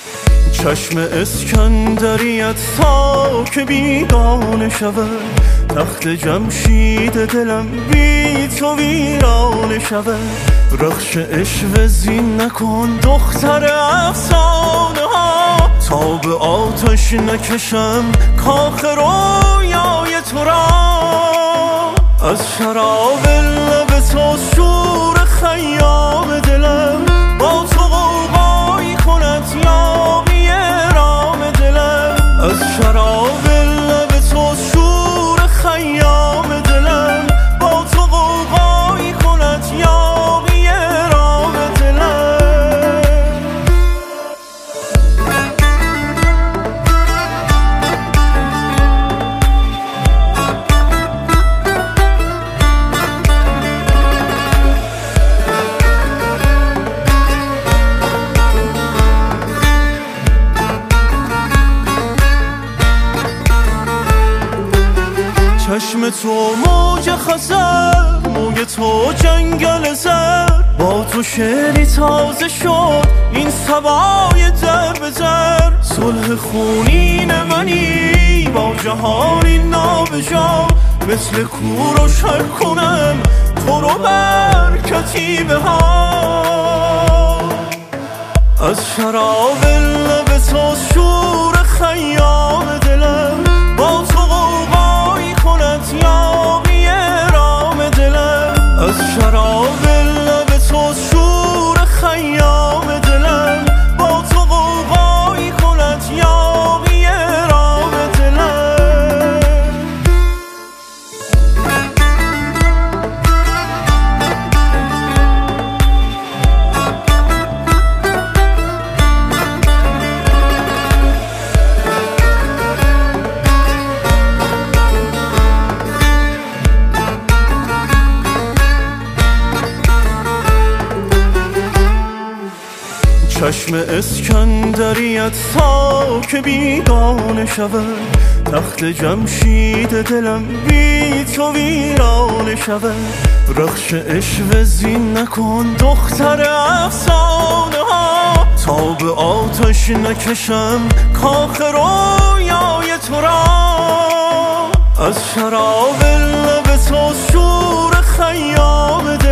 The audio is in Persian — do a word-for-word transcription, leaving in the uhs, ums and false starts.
چشم اسکندریت تا که بیگانه شود، تخت جمشید دلم بی تو ویرانه شود. رخش عشق زین نکن دختر افسانه ها، تا به آتش نکشم کاخ رویای تو را. از شراب لب تو شور خیام دلم، با تو غوغایی کند یامی رام دلم. از شراب لب تو شور خیام دلم، با تو غوغایی کند یامی رام دلم. چشم تو موج خزر، موی تو جنگل زر، با تو شعری تازه شد این سبای در به در. صلح خونین منی با جهانی نابجا، مثل کور و شر کنم تو رو بر کتیبه ها. از شراب لب تو شور خیام دلم، با تو غوغایی کند یامی رام دلم. از شراب لب تو شور خیام دلم، با تو غوغایی کند یامی رام دلم. چشم اسکندریت تا که بیگانه شود، تخت جمشید دلم بی تو ویرانه شود. رخش عشق زین نکن دختر افسانه ها، تا به آتش نکشم کاخ رویای تو را. از شراب لب تو شور خیام